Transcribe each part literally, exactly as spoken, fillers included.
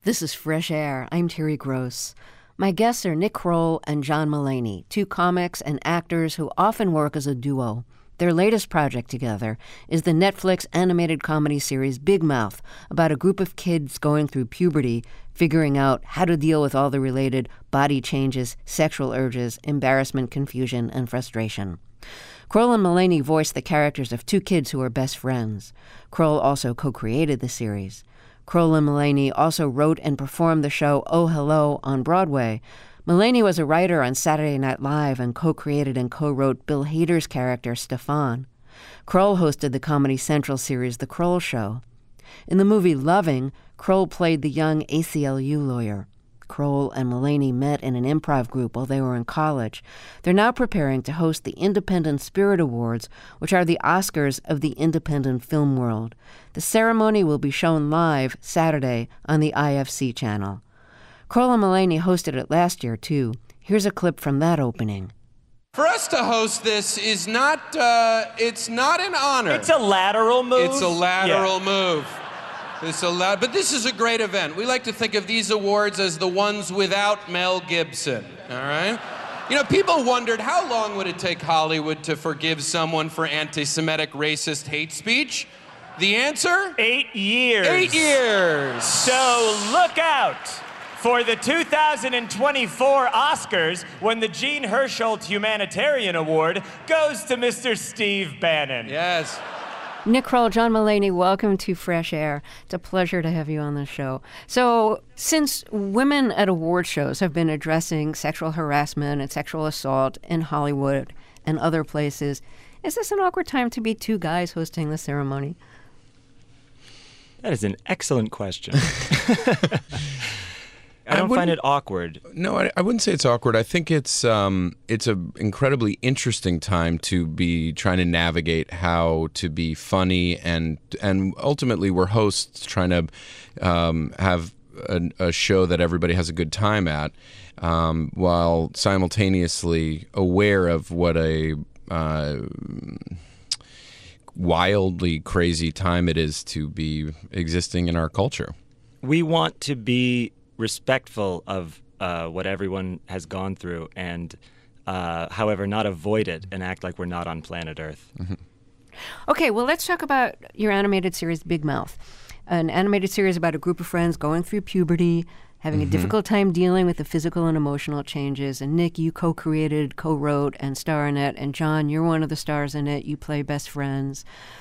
This is Fresh Air. I'm Terry Gross. My guests are Nick Kroll and John Mulaney, two comics and actors who often work as a duo. Their latest project together is the Netflix animated comedy series Big Mouth, about a group of kids going through puberty, figuring out how to deal with all the related body changes, sexual urges, embarrassment, confusion, and frustration. Kroll and Mulaney voiced the characters of two kids who are best friends. Kroll also co-created the series. Kroll and Mulaney also wrote and performed the show Oh Hello on Broadway. Mulaney was a writer on Saturday Night Live and co-created and co-wrote Bill Hader's character, Stefan. Kroll hosted the Comedy Central series The Kroll Show. In the movie Loving, Kroll played the young A C L U lawyer. Kroll and Mulaney met in an improv group while they were in college. They're now preparing to host the Independent Spirit Awards, which are the Oscars of the independent film world. The ceremony will be shown live Saturday on the I F C channel. Kroll and Mulaney hosted it last year, too. Here's a clip from that opening. For us to host this is not, uh, it's not an honor. It's a lateral move. It's a lateral yeah. move. It's a la- but this is a great event. We like to think of these awards as the ones without Mel Gibson, all right? You know, people wondered how long would it take Hollywood to forgive someone for anti-Semitic, racist hate speech? The answer? Eight years. Eight years. So look out for the two thousand twenty-four Oscars when the Jean Hersholt Humanitarian Award goes to Mister Steve Bannon. Yes. Nick Kroll, John Mulaney, welcome to Fresh Air. It's a pleasure to have you on the show. So, since women at award shows have been addressing sexual harassment and sexual assault in Hollywood and other places, is this an awkward time to be two guys hosting the ceremony? That is an excellent question. I don't I find it awkward. No, I, I wouldn't say it's awkward. I think it's um, it's an incredibly interesting time to be trying to navigate how to be funny, and and ultimately we're hosts trying to um, have a, a show that everybody has a good time at, um, while simultaneously aware of what a uh, wildly crazy time it is to be existing in our culture. We want to be respectful of uh, what everyone has gone through, and uh, however, not avoid it and act like we're not on planet Earth. Mm-hmm. Okay, well, let's talk about your animated series, Big Mouth. An animated series about a group of friends going through puberty, having mm-hmm. a difficult time dealing with the physical and emotional changes. And Nick, you co-created, co-wrote, and star in it. And John, you're one of the stars in it. You play best friends.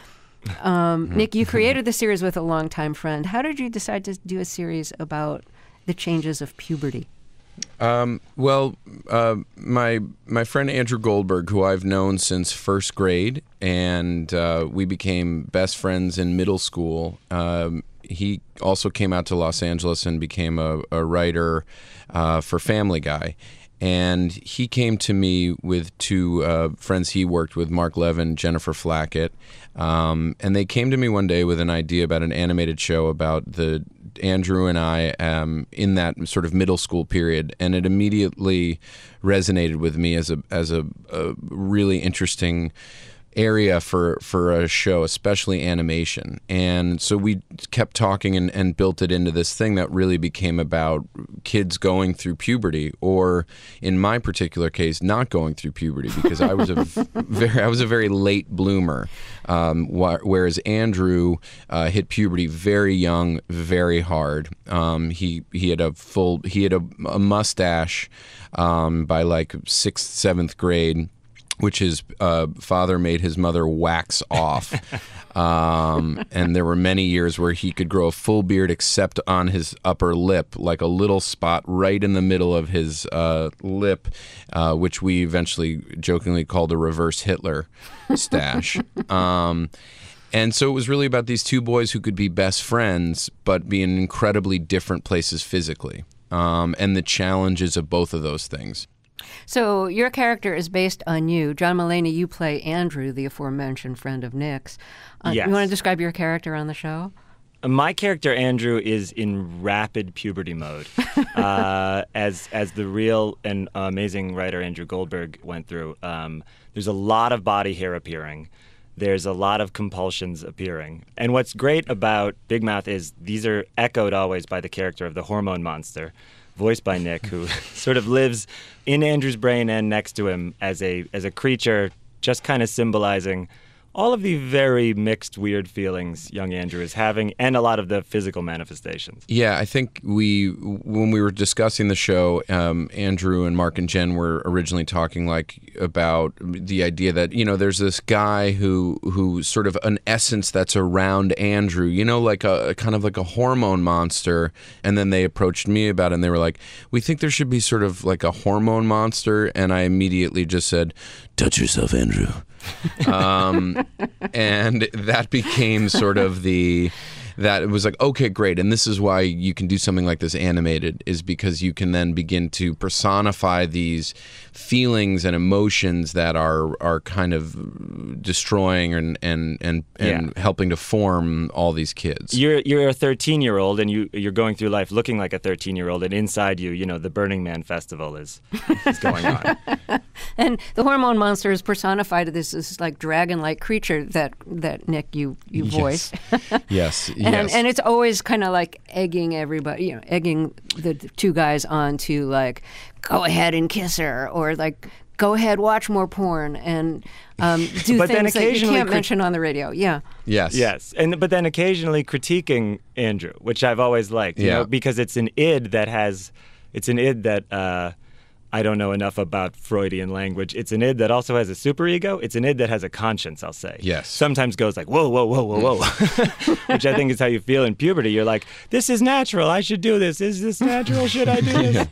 Um, Nick, you created the series with a longtime friend. How did you decide to do a series about the changes of puberty? Um, well, uh, my my friend Andrew Goldberg, who I've known since first grade, and uh, we became best friends in middle school. Um, he also came out to Los Angeles and became a, a writer uh, for Family Guy. And he came to me with two uh, friends he worked with, Mark Levin, Jennifer Flackett. Um, and they came to me one day with an idea about an animated show about the Andrew and I um, in that sort of middle school period. And it immediately resonated with me as a as a, a really interesting area for, for a show, especially animation. And so we kept talking and, and built it into this thing that really became about kids going through puberty, or in my particular case, not going through puberty, because I was a very I was a very late bloomer, um, wh- whereas Andrew uh, hit puberty very young, very hard. Um, he he had a full he had a, a mustache um, by like sixth, seventh grade, which his uh, father made his mother wax off. Um, and there were many years where he could grow a full beard except on his upper lip, like a little spot right in the middle of his uh, lip, uh, which we eventually jokingly called a reverse Hitler stash. um, and so it was really about these two boys who could be best friends, but be in incredibly different places physically, um, and the challenges of both of those things. So your character is based on you. John Mulaney, you play Andrew, the aforementioned friend of Nick's. Uh, yes. You want to describe your character on the show? My character, Andrew, is in rapid puberty mode, uh, as as the real and amazing writer Andrew Goldberg went through. Um, there's a lot of body hair appearing. there's a lot of compulsions appearing. And what's great about Big Mouth is these are echoed always by the character of the hormone monster, voiced by Nick, who sort of lives in Andrew's brain and next to him as a as a creature, just kind of symbolizing all of the very mixed, weird feelings young Andrew is having, and a lot of the physical manifestations. Yeah, I think we, when we were discussing the show, um, Andrew and Mark and Jen were originally talking like about the idea that, you know, there's this guy who who sort of an essence that's around Andrew, you know, like a kind of like a hormone monster. And then they approached me about it, and they were like, we think there should be sort of like a hormone monster. And I immediately just said, touch yourself, Andrew. um, and that became sort of the, that it was like, okay, great. And this is why you can do something like this animated, is because you can then begin to personify these feelings and emotions that are are kind of destroying and and and, and Yeah. helping to form all these kids. You're you're a thirteen-year-old, and you you're going through life looking like a thirteen-year-old, and inside you, you know, the Burning Man festival is is going on. And the hormone monster is personified as this like dragon-like creature that that Nick you you Yes. voice. Yes, And, yes. and it's always kind of like egging everybody, you know, egging the two guys on to like, go ahead and kiss her, or like, go ahead, watch more porn, and um, do But then things that you occasionally can't crit- mention on the radio. Yeah. yes. Yes, and but then occasionally critiquing Andrew, which I've always liked, you Yeah. know, because it's an id that has, it's an id that uh, I don't know enough about Freudian language. It's an id that also has a superego. It's an id that has a conscience, I'll say. Yes. Sometimes goes like, whoa, whoa, whoa, whoa, whoa, which I think is how you feel in puberty. You're like, this is natural. I should do this. Is this natural? Should I do this?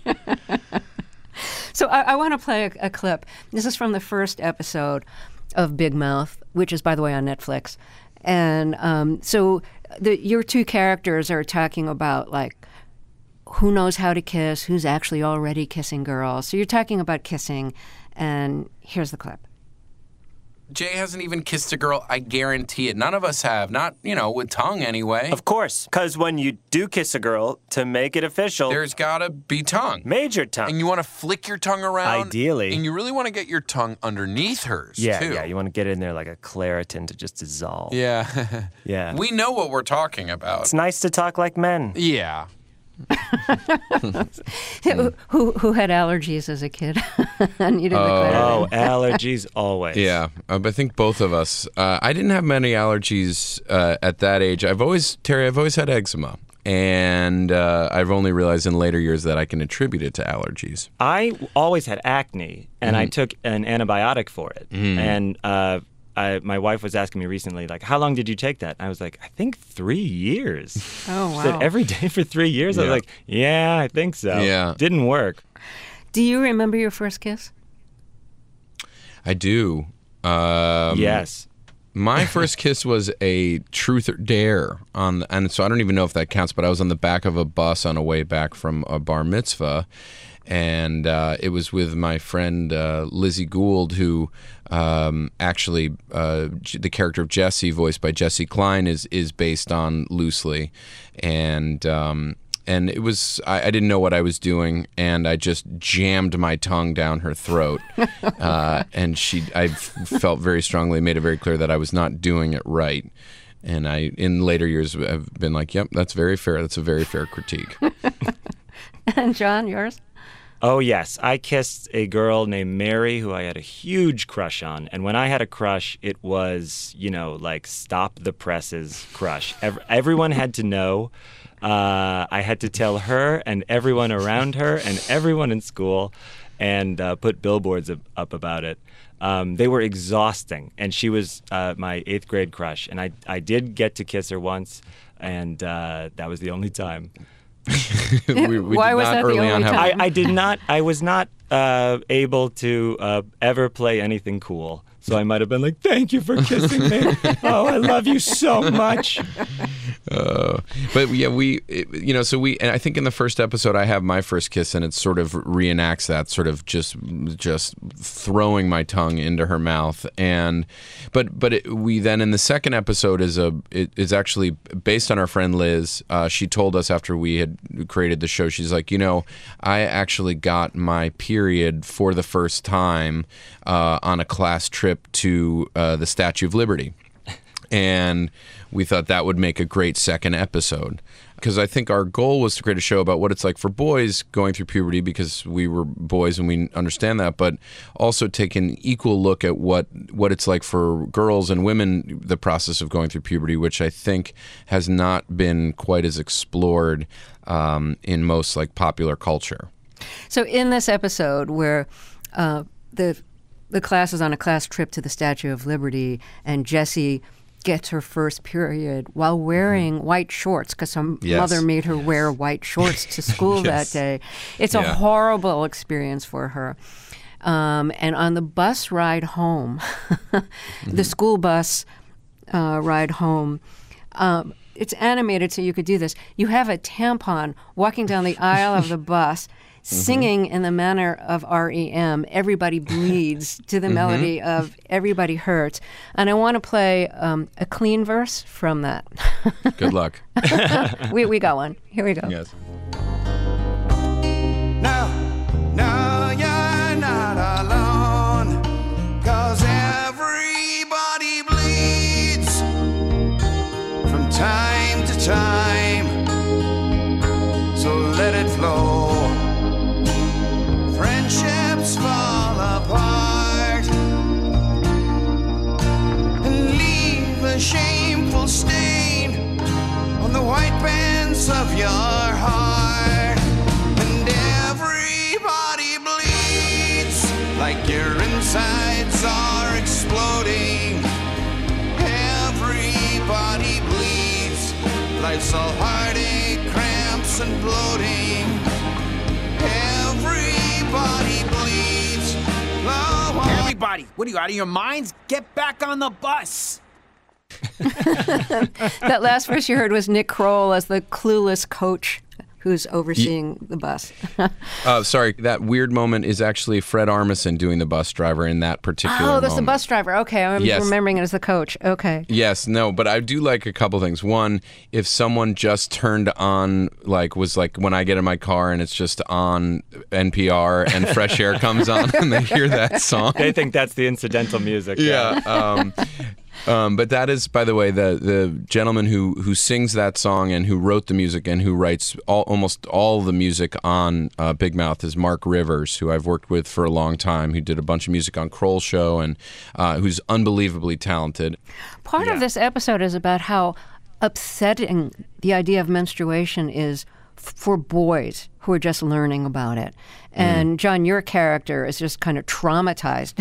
So I, I want to play a, a clip. This is from the first episode of Big Mouth, which is, by the way, on Netflix. And um, so the, your two characters are talking about, like, who knows how to kiss, who's actually already kissing girls. So you're talking about kissing, and here's the clip. Jay hasn't even kissed a girl, I guarantee it. None of us have. Not, you know, with tongue anyway. Of course, because when you do kiss a girl, to make it official, There's gotta be tongue. major tongue. And you want to flick your tongue around. Ideally. And you really want to get your tongue underneath hers, yeah, too. yeah, you want to get in there like a Claritin to just dissolve. Yeah. Yeah. We know what we're talking about. It's nice to talk like men. Yeah. Who, who who had allergies as a kid? And you didn't declare Oh, that. allergies always. Yeah, um, I think both of us. Uh, I didn't have many allergies uh, at that age. I've always, Terry, I've always had eczema. And uh, I've only realized in later years that I can attribute it to allergies. I always had acne, and I took an antibiotic for it. And uh, I, my wife was asking me recently, like, how long did you take that? And I was like, I think three years. Oh, She wow. said, every day for three years? I Yeah. was like, yeah, I think so. Yeah. Didn't work. Do you remember your first kiss? I do. Um, Yes. My first kiss was a truth or dare on, the, and so I don't even know if that counts. But I was on the back of a bus on a way back from a bar mitzvah, and uh, it was with my friend uh, Lizzie Gould, who um, actually uh, J- the character of Jesse, voiced by Jesse Klein, is is based on loosely, and. Um, And it was, I, I didn't know what I was doing, and I just jammed my tongue down her throat. uh, and she, I f- felt very strongly, made it very clear that I was not doing it right. And I, in later years, have been like, yep, that's very fair. That's a very fair critique. And John, yours? Oh, yes. I kissed a girl named Mary who I had a huge crush on. And when I had a crush, it was, you know, like stop the presses crush. Ev- everyone had to know. Uh, I had to tell her and everyone around her and everyone in school and uh, put billboards up, up about it. Um, they were exhausting. And she was uh, my eighth grade crush. And I, I did get to kiss her once, and uh, that was the only time. we, we Why did was not that the early on only have- time? I, I did not. I was not uh, able to uh, ever play anything cool. So I might have been like, "Thank you for kissing me. Oh, I love you so much." Uh, but yeah, we, you know, so we, and I think in the first episode I have my first kiss, and it sort of reenacts that, sort of just, just throwing my tongue into her mouth, and, but, but it, we then in the second episode is a, it is actually based on our friend Liz. Uh, she told us after we had created the show, she's like, you know, I actually got my period for the first time uh, on a class trip to uh, the Statue of Liberty. And we thought that would make a great second episode, because I think our goal was to create a show about what it's like for boys going through puberty, because we were boys and we understand that, but also take an equal look at what, what it's like for girls and women, the process of going through puberty, which I think has not been quite as explored um, in most like popular culture. So in this episode where uh, the the class is on a class trip to the Statue of Liberty, and Jessie gets her first period while wearing mm-hmm. white shorts, because her yes. mother made her wear white shorts to school yes. that day. It's yeah. a horrible experience for her. Um, and on the bus ride home, mm-hmm. the school bus uh, ride home, um, it's animated so you could do this. You have a tampon walking down the aisle of the bus, singing in the manner of R E M, Everybody Bleeds, to the mm-hmm. melody of Everybody Hurts. And I want to play um, a clean verse from that. Good luck. we, we got one. Here we go. Yes. No, no, you're not alone, 'cause everybody bleeds from time to time, so let it flow. Friendships fall apart and leave a shameful stain on the white pants of your heart. And everybody bleeds like your insides are exploding. Everybody bleeds. Life's all heartache, cramps, and bloating. Everybody bleeds. Oh, Everybody, what are you, out of your minds? Get back on the bus. That last verse you heard was Nick Kroll as the clueless coach who's overseeing the bus. Oh, sorry. That weird moment is actually Fred Armisen doing the bus driver in that particular Oh, that's moment. the bus driver. Okay, I'm Yes. remembering it as the coach. Okay. Yes, no, but I do like a couple things. One, if someone just turned on, like, was like when I get in my car and it's just on N P R and Fresh Air comes on and they hear that song. They think that's the incidental music. Yeah. um, um, but that is, by the way, the the gentleman who, who sings that song and who wrote the music and who writes all, almost all the music on uh, Big Mouth is Mark Rivers, who I've worked with for a long time, who did a bunch of music on Kroll Show and uh, who's unbelievably talented. Part Yeah. of this episode is about how upsetting the idea of menstruation is f- for boys who are just learning about it. And John, your character is just kind of traumatized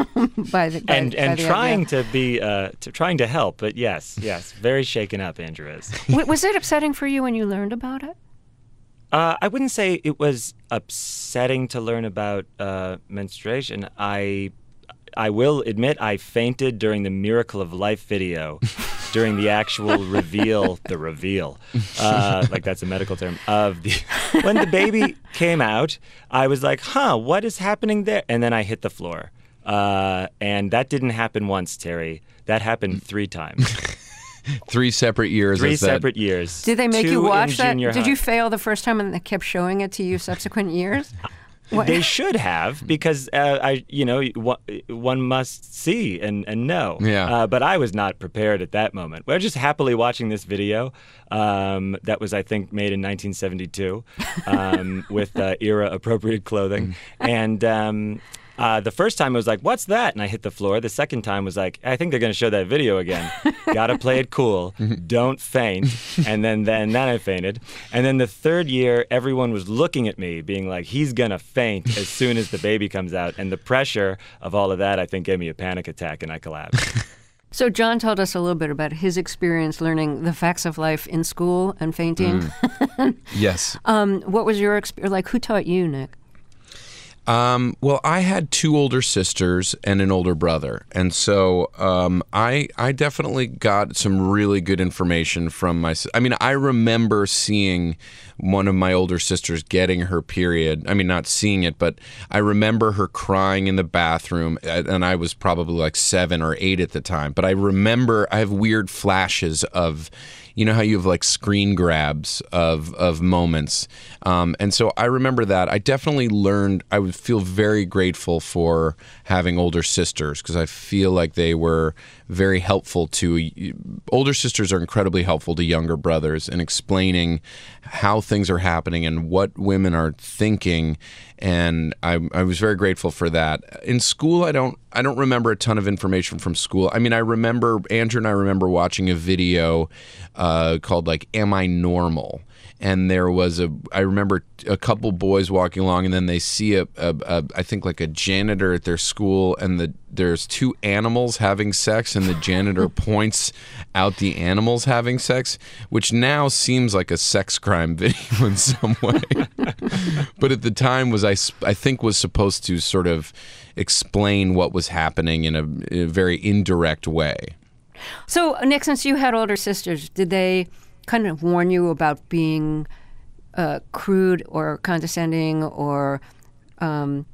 by the by, and by and the trying idea. to be uh, to trying to help, but yes, yes, very shaken up. Andrew is. W- was it upsetting for you when you learned about it? Uh, I wouldn't say it was upsetting to learn about uh, menstruation. I I will admit I fainted during the Miracle of Life video, during the actual reveal, the reveal, uh, like that's a medical term, of the when the baby came out. I was like, huh, what is happening there? And then I hit the floor. Uh, and that didn't happen once, Terry. That happened three times. Three separate years. Three as that- separate years. Did they make Two you in watch that? junior Did high. you fail the first time and they kept showing it to you subsequent years? What? They should have, because uh, I, you know, one, one must see and, and know. Yeah. Uh, but I was not prepared at that moment. We were just happily watching this video um, that was, I think, made in nineteen seventy-two um, with uh, era-appropriate clothing, and. Um, Uh, the first time it was like, what's that? And I hit the floor. The second time was like, I think they're going to show that video again. Gotta play it cool. Don't faint. And then, then, then I fainted. And then the third year, everyone was looking at me, being like, he's going to faint as soon as the baby comes out. And the pressure of all of that, I think, gave me a panic attack and I collapsed. So John told us a little bit about his experience learning the facts of life in school and fainting. Yes. um, what was your experience? Like, who taught you, Nick? Um, well, I had two older sisters and an older brother, and so um, I I definitely got some really good information from my. I mean, I remember seeing one of my older sisters getting her period. I mean, not seeing it, but I remember her crying in the bathroom, and I was probably like seven or eight at the time. But I remember I have weird flashes of. You know how you have like screen grabs of of moments, um, and so I remember that. I definitely learned. I would feel very grateful for having older sisters because I feel like they were very helpful to. Older sisters are incredibly helpful to younger brothers in explaining how things are happening and what women are thinking, and I, I was very grateful for that. In school, I don't. I don't remember a ton of information from school. I mean, I remember Andrew and I remember watching a video uh, called like "Am I Normal?" And there was a. I remember a couple boys walking along, and then they see a, a, a I think like a janitor at their school, and the there's two animals having sex, and the janitor points out the animals having sex, which now seems like a sex crime video in some way, but at the time was I I think was supposed to sort of explain what was happening in a, in a very indirect way. So, Nick, since you had older sisters, did they kind of warn you about being uh, crude or condescending or um,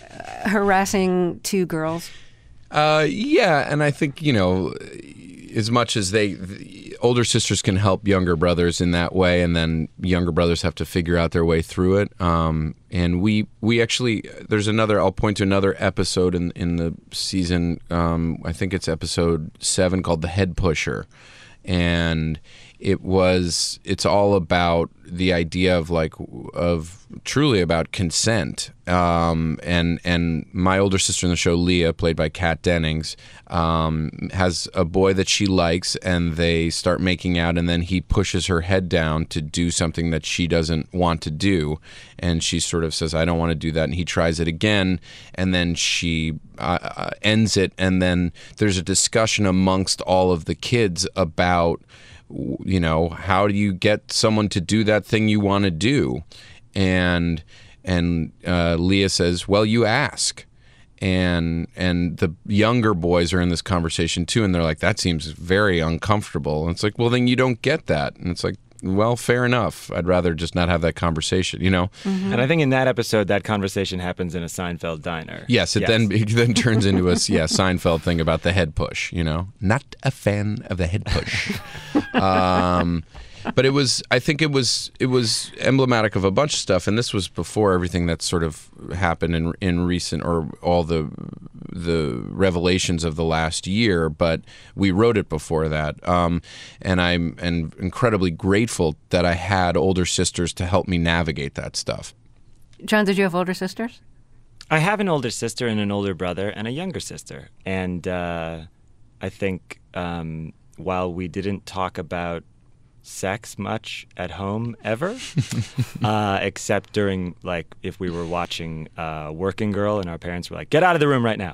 harassing two girls? Uh, yeah, and I think, you know, as much as they, the older sisters can help younger brothers in that way, and then younger brothers have to figure out their way through it. Um, and we we actually, there's another, I'll point to another episode in, in the season, um, I think it's episode seven, called The Head Pusher. And it was, it's all about the idea of like, of truly about consent. Um, and, and my older sister in the show, Leah, played by Kat Dennings, um, has a boy that she likes, and they start making out, and then he pushes her head down to do something that she doesn't want to do. And she sort of says, I don't want to do that. And he tries it again, and then she uh, ends it. And then there's a discussion amongst all of the kids about, you know, how do you get someone to do that thing you want to do? And and uh, Leah says, well, you ask. And and the younger boys are in this conversation too, and they're like, that seems very uncomfortable. And it's like, well, then you don't get that. And it's like, well, fair enough. I'd rather just not have that conversation, you know? Mm-hmm. And I think in that episode, that conversation happens in a Seinfeld diner. Yes, it yes. then it then turns into a yeah, Seinfeld thing about the head push, you know? Not a fan of the head push. um, but it was, I think it was it was emblematic of a bunch of stuff, and this was before everything that sort of happened in in recent, or all the the revelations of the last year, but we wrote it before that. Um, and I'm and incredibly grateful that I had older sisters to help me navigate that stuff. John, did you have older sisters? I have an older sister and an older brother and a younger sister. And uh, I think um, while we didn't talk about sex much at home ever, uh, except during, like, if we were watching uh, Working Girl and our parents were like, get out of the room right now.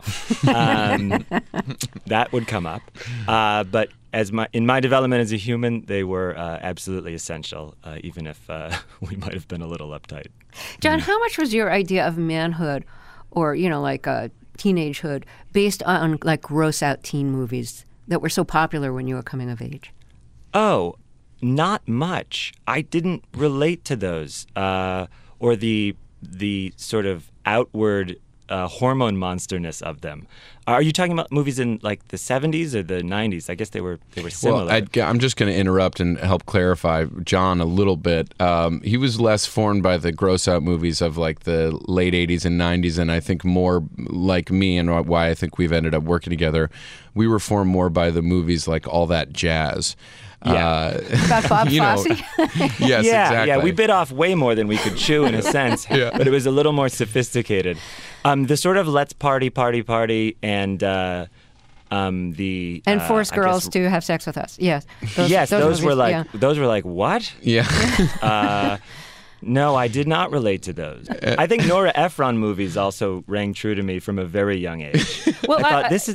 Um, that would come up. Uh, but as my in my development as a human, they were uh, absolutely essential, uh, even if uh, we might have been a little uptight. John, how much was your idea of manhood, or, you know, like uh, teenagehood, based on, like, gross-out teen movies that were so popular when you were coming of age? Oh, not much. I didn't relate to those, uh, or the the sort of outward uh, hormone monsterness of them. Are you talking about movies in like the seventies or the nineties? I guess they were they were similar. Well, I'd, I'm just going to interrupt and help clarify John a little bit. Um, he was less formed by the gross out movies of like the late eighties and nineties, and I think more like me, and why I think we've ended up working together. We were formed more by the movies like All That Jazz. Yeah. Uh, About Bob Fosse? yes, yeah, exactly. Yeah, we bit off way more than we could chew in a sense, yeah. but it was a little more sophisticated. Um, the sort of let's party, party, party, and uh, um, the and uh, force I girls guess, to have sex with us. Yes, those, yes, those, those were movies, like yeah. those were like what? Yeah. uh, no, I did not relate to those. Uh, I think Nora Ephron movies also rang true to me from a very young age. Well, I thought I, this is yeah,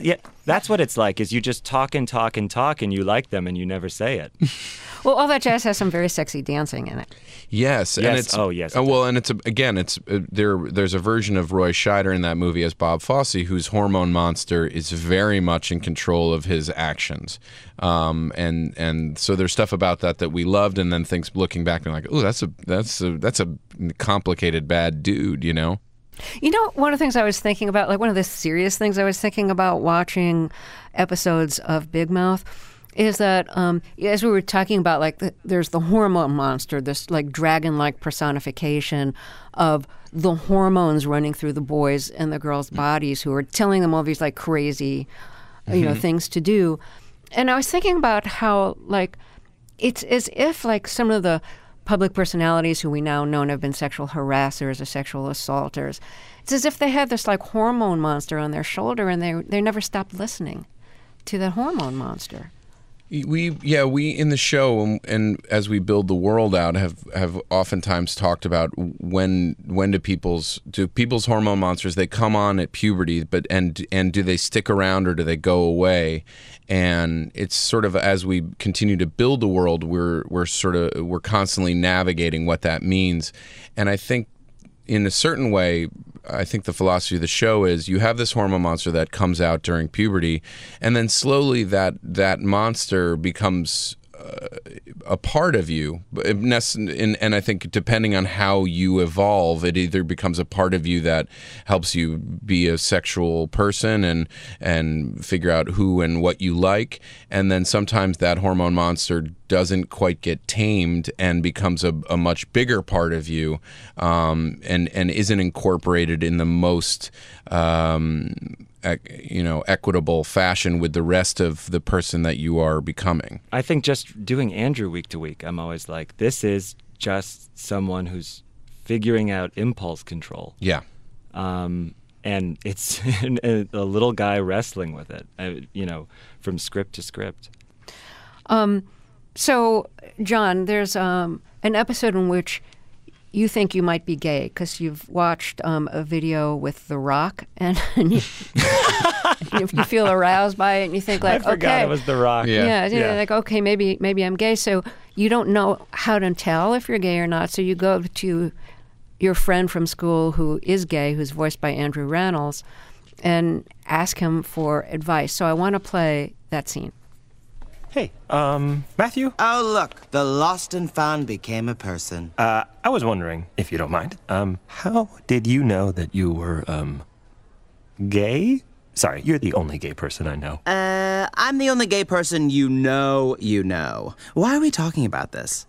That's what it's like, is you just talk and talk and talk and you like them and you never say it. Well, All That Jazz has some very sexy dancing in it. Yes, and Yes. it's Oh, yes, uh, it well, and it's a, again, it's uh, there. There's a version of Roy Scheider in that movie as Bob Fosse, whose hormone monster is very much in control of his actions, um, and and so there's stuff about that that we loved, and then things looking back and like, oh, that's a that's a that's a complicated bad dude, you know. You know, one of the things I was thinking about, like one of the serious things I was thinking about watching episodes of Big Mouth, is that um, as we were talking about, like the, there's the hormone monster, this like dragon-like personification of the hormones running through the boys and the girls' bodies, who are telling them all these like crazy, you know, things to do. And I was thinking about how like it's as if like some of the public personalities who we now know have been sexual harassers or sexual assaulters, it's as if they had this like hormone monster on their shoulder, and they they never stopped listening to that hormone monster. We yeah we in the show and, and as we build the world out have have oftentimes talked about when when do people's do people's hormone monsters, they come on at puberty, but and and do they stick around or do they go away? And it's sort of as we continue to build the world, we're we're sort of we're constantly navigating what that means. And I think in a certain way, I think the philosophy of the show is you have this hormone monster that comes out during puberty, and then slowly that that monster becomes uh, a part of you. And, and I think depending on how you evolve, it either becomes a part of you that helps you be a sexual person and and figure out who and what you like, and then sometimes that hormone monster doesn't quite get tamed and becomes a, a much bigger part of you, um, and and isn't incorporated in the most um, ec- you know equitable fashion with the rest of the person that you are becoming. I think just doing Andrew week to week, I'm always like, this is just someone who's figuring out impulse control. Yeah. Um, and it's a little guy wrestling with it, uh, you know, from script to script. Um. So, John, there's um, an episode in which you think you might be gay because you've watched um, a video with The Rock, and, and you, you feel aroused by it, and you think like, I forgot okay, it was The Rock. Yeah. yeah, yeah, Yeah. like okay, maybe maybe I'm gay. So you don't know how to tell if you're gay or not. So you go to your friend from school who is gay, who's voiced by Andrew Rannells, and ask him for advice. So I want to play that scene. Hey, um, Matthew? Oh, look, the lost and found became a person. Uh, I was wondering, if you don't mind, um, how did you know that you were, um, gay? Sorry, you're the only gay person I know. Uh, I'm the only gay person you know you know. Why are we talking about this?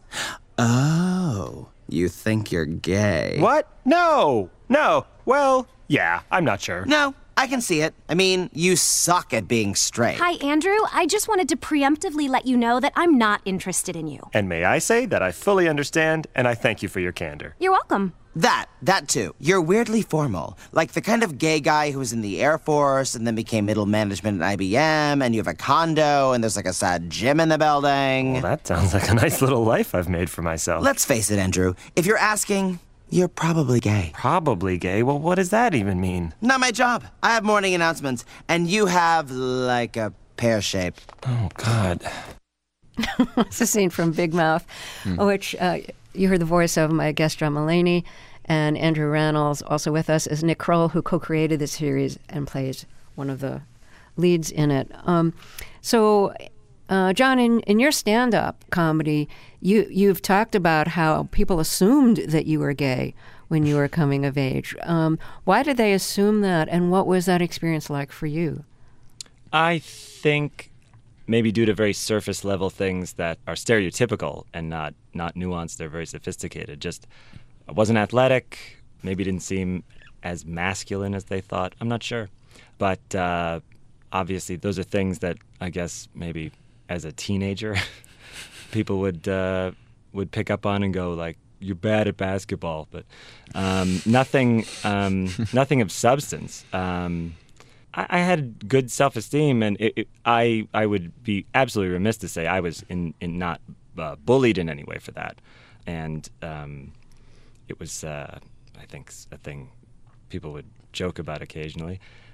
Oh, you think you're gay. What? No! No! Well, yeah, I'm not sure. No, I can see it. I mean, you suck at being straight. Hi, Andrew. I just wanted to preemptively let you know that I'm not interested in you. And may I say that I fully understand, and I thank you for your candor. You're welcome. That, that too. You're weirdly formal. Like the kind of gay guy who was in the Air Force and then became middle management at I B M, and you have a condo, and there's like a sad gym in the building. Well, that sounds like a nice little life I've made for myself. Let's face it, Andrew. If you're asking, you're probably gay. Probably gay? Well, what does that even mean? Not my job. I have morning announcements, and you have, like, a pear shape. Oh, God. It's a scene from Big Mouth, Hmm. which uh, you heard the voice of my guest, John Mulaney, and Andrew Rannells. Also with us is Nick Kroll, who co-created the series and plays one of the leads in it. Um, so, uh, John, in, in your stand-up comedy, you, you've talked about how people assumed that you were gay when you were coming of age. Um, why did they assume that, and what was that experience like for you? I think maybe due to very surface level things that are stereotypical and not, not nuanced, they're very sophisticated. Just I wasn't athletic, maybe didn't seem as masculine as they thought. I'm not sure. But uh, obviously those are things that I guess maybe as a teenager people would uh, would pick up on and go like, you're bad at basketball. But um, nothing, um, nothing of substance. Um, I, I had good self-esteem, and it, it, I I would be absolutely remiss to say I was in, in not uh, bullied in any way for that. And um, it was, uh, I think, a thing people would joke about occasionally.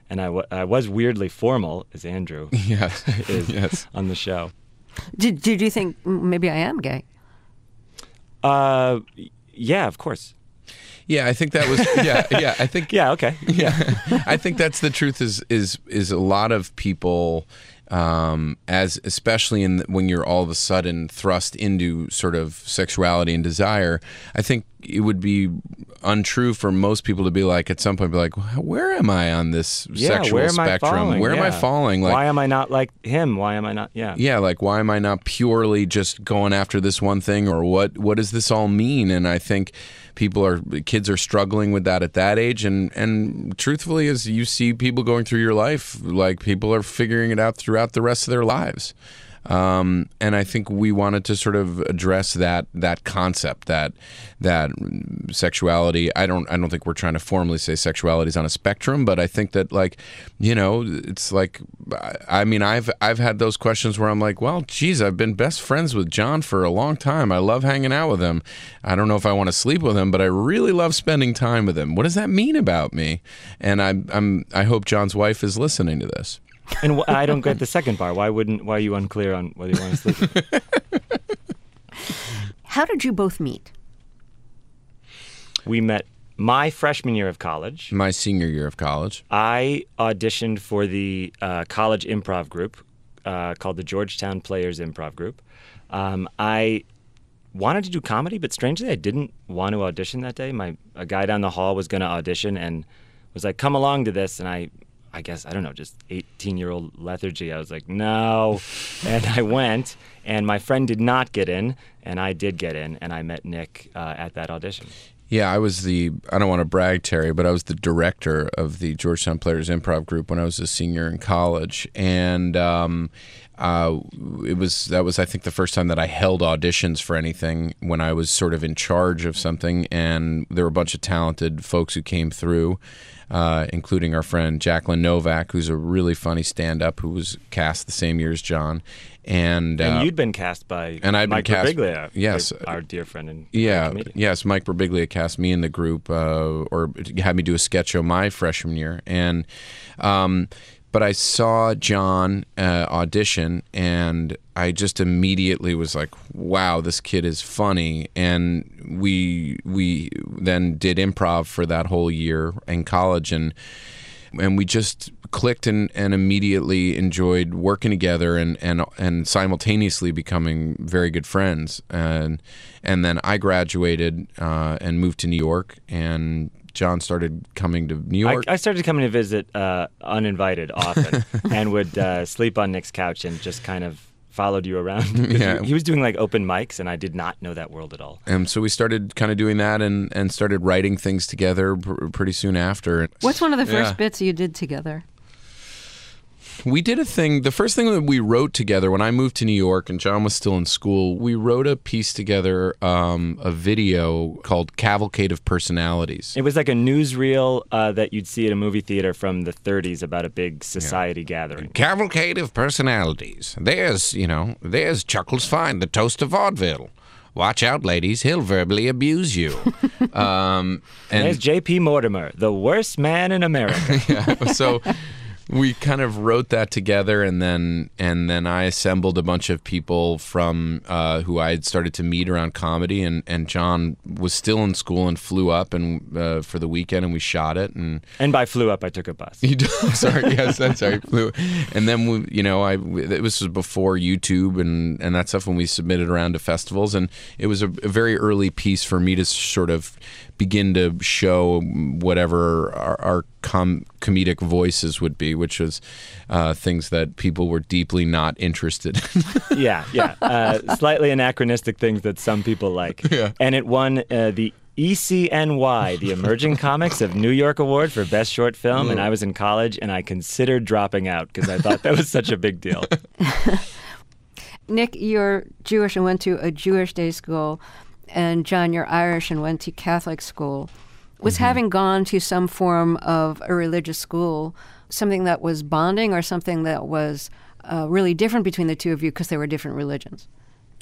and I, w- I was weirdly formal, as Andrew yes. is yes. on the show. Did Did you think maybe I am gay? Uh, yeah, of course. Yeah, I think that was yeah, yeah. I think yeah, okay. Yeah, I think that's the truth. Is is is a lot of people, um, as especially in when you're all of a sudden thrust into sort of sexuality and desire. I think it would be untrue for most people to be like at some point be like, where am I on this yeah, sexual where am spectrum? I falling? Where yeah. am I falling? Like, why am I not like him? Why am I not? Yeah. Yeah, like why am I not purely just going after this one thing, or what? What does this all mean? And I think people are kids are struggling with that at that age, and and truthfully, as you see people going through your life, like people are figuring it out throughout the rest of their lives. Um, and I think we wanted to sort of address that that concept that that sexuality. I don't I don't think we're trying to formally say sexuality is on a spectrum, but I think that like you know it's like I mean I've I've had those questions where I'm like, well, geez, I've been best friends with John for a long time. I love hanging out with him. I don't know if I want to sleep with him, but I really love spending time with him. What does that mean about me? And I I'm I hope John's wife is listening to this. And wh- I don't get the second part. Why wouldn't? Why are you unclear on whether you want to sleep with me? How did you both meet? We met my freshman year of college. My senior year of college. I auditioned for the uh, college improv group uh, called the Georgetown Players Improv Group. Um, I wanted to do comedy, but strangely, I didn't want to audition that day. My a guy down the hall was going to audition and was like, "Come along to this," and I. I guess, I don't know, just eighteen-year-old lethargy. I was like, no. And I went, and my friend did not get in, and I did get in, and I met Nick uh, at that audition. Yeah, I was the, I don't want to brag, Terry, but I was the director of the Georgetown Players Improv Group when I was a senior in college. And um, uh, it was, that was, I think, the first time that I held auditions for anything when I was sort of in charge of something. And there were a bunch of talented folks who came through. Uh, including our friend Jacqueline Novak, who's a really funny stand-up who was cast the same year as John. And, and uh, you'd been cast by and I'd Mike been cast, Birbiglia, yes, our dear friend and yeah, comedian. yes, Mike Birbiglia cast me in the group, uh, or had me do a sketch show my freshman year, and um, but I saw John uh, audition, and I just immediately was like, "Wow, this kid is funny!" And we we then did improv for that whole year in college, and and we just clicked and, and immediately enjoyed working together and, and and simultaneously becoming very good friends. And and then I graduated uh, and moved to New York, and John started coming to New York. I, I started coming to visit uh, uninvited often and would uh, sleep on Nick's couch and just kind of followed you around. Yeah. He was doing like open mics, and I did not know that world at all. And so we started kind of doing that and, and started writing things together pr- pretty soon after. What's one of the first Yeah. bits you did together? We did a thing, the first thing that we wrote together when I moved to New York and John was still in school, we wrote a piece together, um, a video called Cavalcade of Personalities. It was like a newsreel uh, that you'd see at a movie theater from the thirties about a big society yeah. gathering. Cavalcade of Personalities. There's, you know, there's Chuckles Fine, the toast of vaudeville. Watch out, ladies, he'll verbally abuse you. um, and There's J P Mortimer, the worst man in America. yeah, so we kind of wrote that together, and then and then I assembled a bunch of people from uh, who I had started to meet around comedy, and, and John was still in school and flew up and uh, for the weekend, and we shot it. And and by flew up, I took a bus. You do, sorry, yes, I'm sorry, flew. And then we, you know, I it was before YouTube and and that stuff when we submitted around to festivals, and it was a, a very early piece for me to sort of begin to show whatever our, our com- comedic voices would be, which was uh, things that people were deeply not interested in. yeah, yeah. Uh, slightly anachronistic things that some people like. Yeah. And it won uh, the E C N Y, the Emerging Comics of New York Award for Best Short Film, and I was in college, and I considered dropping out because I thought that was such a big deal. Nick, you're Jewish and went to a Jewish day school. And John, you're Irish and went to Catholic school. Was mm-hmm. having gone to some form of a religious school something that was bonding or something that was uh, really different between the two of you because they were different religions?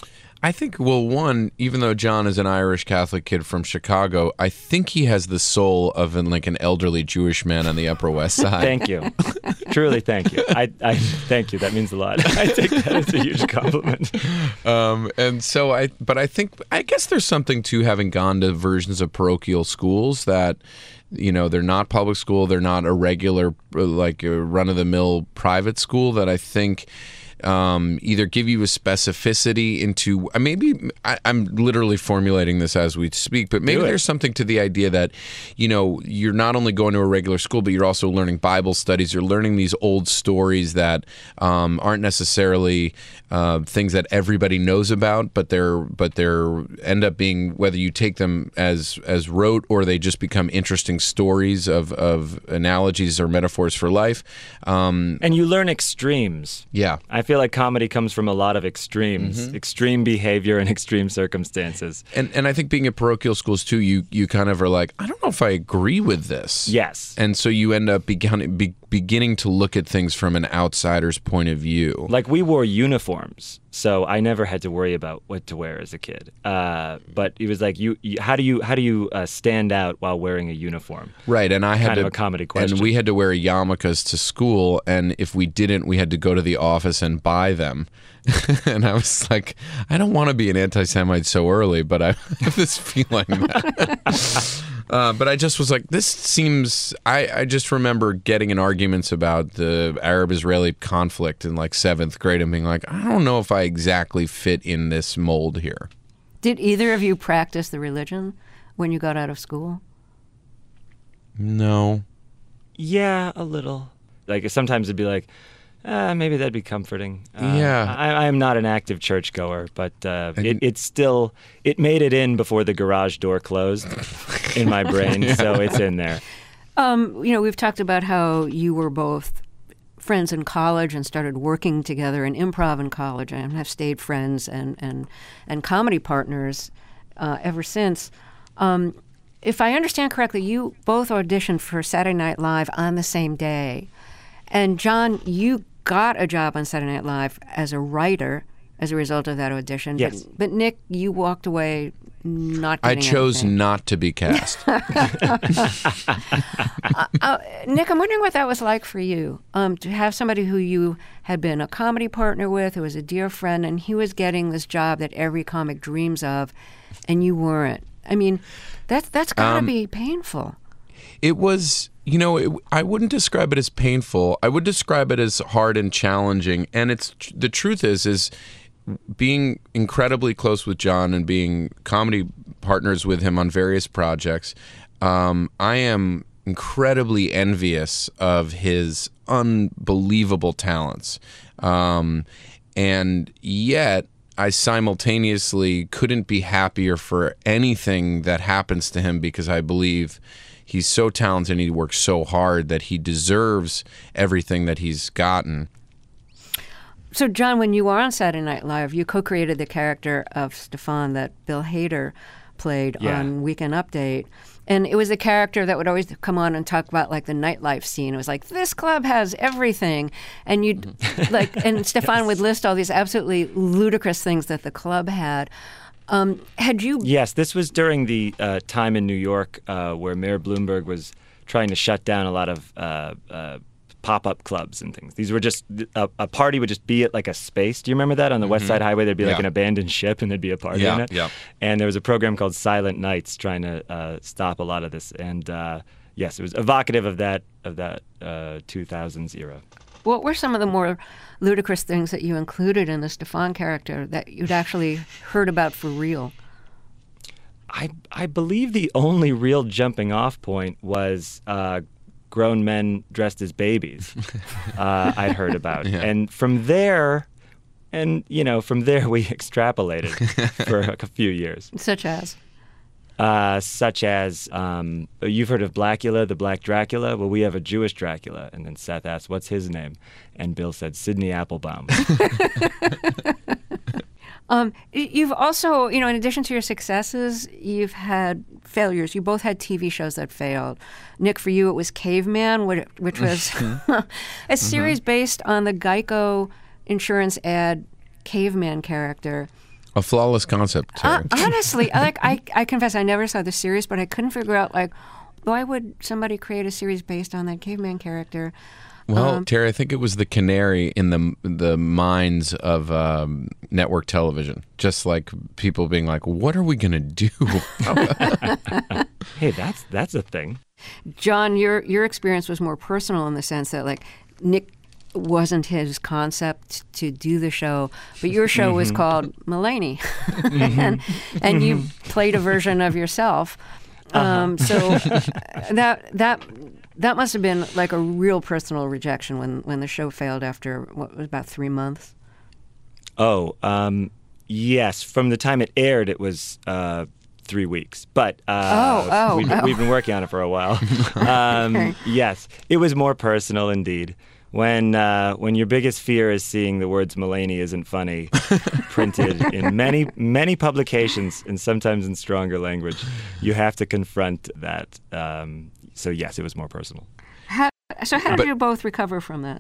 I think, well, one, even though John is an Irish Catholic kid from Chicago, I think he has the soul of an, like an elderly Jewish man on the Upper West Side. Thank you. Truly, thank you. I, I thank you. That means a lot. I take that as a huge compliment. Um, and so I, but I think, I guess there's something to having gone to versions of parochial schools that, you know, they're not public school, they're not a regular, like a run-of-the-mill private school, that I think um, either give you a specificity into, uh, maybe I, I'm literally formulating this as we speak, but maybe there's something to the idea that, you know, you're not only going to a regular school, but you're also learning Bible studies. You're learning these old stories that um, aren't necessarily uh, things that everybody knows about, but they're but they're end up being, whether you take them as as rote or they just become interesting stories of of analogies or metaphors for life. Um, and you learn extremes. Yeah, I feel like comedy comes from a lot of extremes, Mhm. extreme behavior and extreme circumstances. And and I think being at parochial schools too, you you kind of are like, I don't know if I agree with this. Yes. And so you end up beginning be, beginning to look at things from an outsider's point of view. Like, we wore uniforms, so I never had to worry about what to wear as a kid. Uh, but it was like, you, you how do you how do you uh, stand out while wearing a uniform? Right, and I had kind to, of a comedy question. and we had to wear yarmulkes to school, and if we didn't, we had to go to the office and buy them. And I was like, I don't want to be an anti-Semite so early, but I have this feeling that. Uh, but I just was like, this seems. I, I just remember getting in arguments about the Arab-Israeli conflict in like seventh grade and being like, I don't know if I exactly fit in this mold here. Did either of you practice the religion when you got out of school? No. Yeah, a little. Like, sometimes it'd be like, uh, maybe that'd be comforting. Uh, Yeah. I, I am not an active churchgoer, but uh, it, it's still, it made it in before the garage door closed in my brain, Yeah. so it's in there. Um, you know, we've talked about how you were both friends in college and started working together in improv in college and have stayed friends and, and, and comedy partners uh, ever since. Um, if I understand correctly, you both auditioned for Saturday Night Live on the same day. And John, you got a job on Saturday Night Live as a writer as a result of that audition. Yes. But, but Nick, you walked away not I getting chose anything. not to be cast. uh, uh, Nick, I'm wondering what that was like for you, um, to have somebody who you had been a comedy partner with, who was a dear friend, and he was getting this job that every comic dreams of, and you weren't. I mean, that's that's got to Um, be painful. It was, you know, it, I wouldn't describe it as painful. I would describe it as hard and challenging. And it's the truth is, is being incredibly close with John and being comedy partners with him on various projects. Um, I am incredibly envious of his unbelievable talents, um, and yet I simultaneously couldn't be happier for anything that happens to him, because I believe he's so talented and he works so hard that he deserves everything that he's gotten. So, John, when you were on Saturday Night Live, you co-created the character of Stefan that Bill Hader played Yeah. on Weekend Update. And it was a character that would always come on and talk about, like, the nightlife scene. It was like, this club has everything. And you'd, like, and Stefan would list all these absolutely ludicrous things that the club had. Um, had you... Yes, this was during the uh, time in New York uh, where Mayor Bloomberg was trying to shut down a lot of uh, uh, pop-up clubs and things. These were just, a, a party would just be at like a space. Do you remember that? On the West Mhm. Side Highway, there'd be like Yeah. an abandoned ship and there'd be a party Yeah, in it. yeah. And there was a program called Silent Nights trying to uh, stop a lot of this. And uh, yes, it was evocative of that, of that uh, two thousands era. What were some of the more ludicrous things that you included in the Stefan character that you'd actually heard about for real? I I believe the only real jumping off point was uh, grown men dressed as babies. uh, I'd heard about, Yeah. and from there, and you know, from there we extrapolated for a few years. Such as? Uh, such as, um, you've heard of Blackula, the Black Dracula? Well, we have a Jewish Dracula. And then Seth asked, what's his name? And Bill said, Sidney Applebaum. Um, y- you've also, you know, in addition to your successes, you've had failures. You both had T V shows that failed. Nick, for you, it was Caveman, which, which was a series based on the Geico insurance ad Caveman character. A flawless concept, Uh, Terry. honestly, like I, I confess, I never saw the series, but I couldn't figure out like why would somebody create a series based on that caveman character. Well, Um, Terry, I think it was the canary in the the minds of um, network television. Just like people being like, "What are we gonna do?" Hey, that's that's a thing. John, your your experience was more personal in the sense that like Nick wasn't his concept to do the show, but your show was Mhm. called Mulaney, and and you played a version of yourself. Um, Uh-huh. so that that that must have been like a real personal rejection when when the show failed after what was about three months. Oh, um, yes. From the time it aired, it was uh, three weeks. But uh, Oh, oh, we've, oh. we've been working on it for a while. um, Okay. Yes, it was more personal indeed. When uh, when your biggest fear is seeing the words "Mulaney isn't funny" printed in many many publications and sometimes in stronger language, you have to confront that. Um, so yes, it was more personal. How, so how did But- you both recover from that?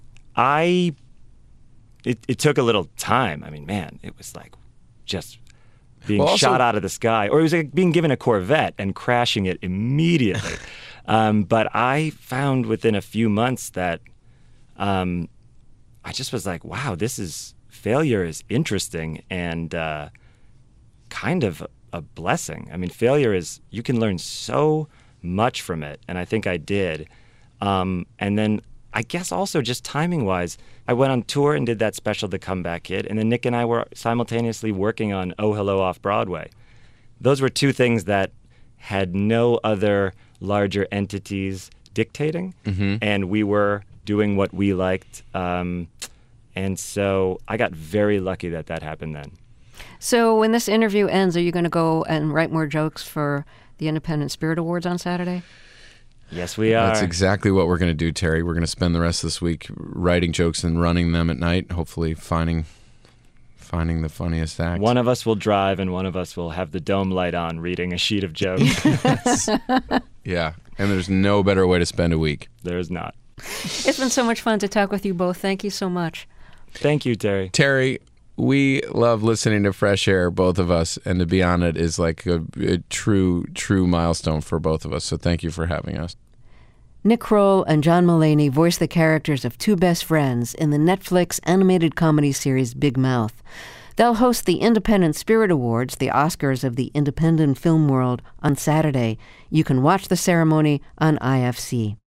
I it, it took a little time. I mean, man, it was like just being Well, also- shot out of the sky, or it was like being given a Corvette and crashing it immediately. um, but I found within a few months that um, I just was like, wow, this is failure is interesting and uh, kind of a blessing. I mean, failure is you can learn so much from it, and I think I did. Um, and then I guess also just timing wise, I went on tour and did that special, The Comeback Kid, and then Nick and I were simultaneously working on Oh Hello Off Broadway. Those were two things that had no other larger entities dictating, Mhm. and we were doing what we liked. Um, and so I got very lucky that that happened then. So when this interview ends, are you going to go and write more jokes for the Independent Spirit Awards on Saturday? Yes, we are. That's exactly what we're going to do, Terry. We're going to spend the rest of this week writing jokes and running them at night, hopefully finding finding the funniest act. One of us will drive and one of us will have the dome light on reading a sheet of jokes. Yeah, and there's no better way to spend a week. There is not. It's been so much fun to talk with you both. Thank you so much. Thank you, Terry. Terry, we love listening to Fresh Air, both of us, and to be on it is like a, a true, true milestone for both of us. So thank you for having us. Nick Kroll and John Mulaney voice the characters of two best friends in the Netflix animated comedy series Big Mouth. They'll host the Independent Spirit Awards, the Oscars of the independent film world, on Saturday. You can watch the ceremony on I F C.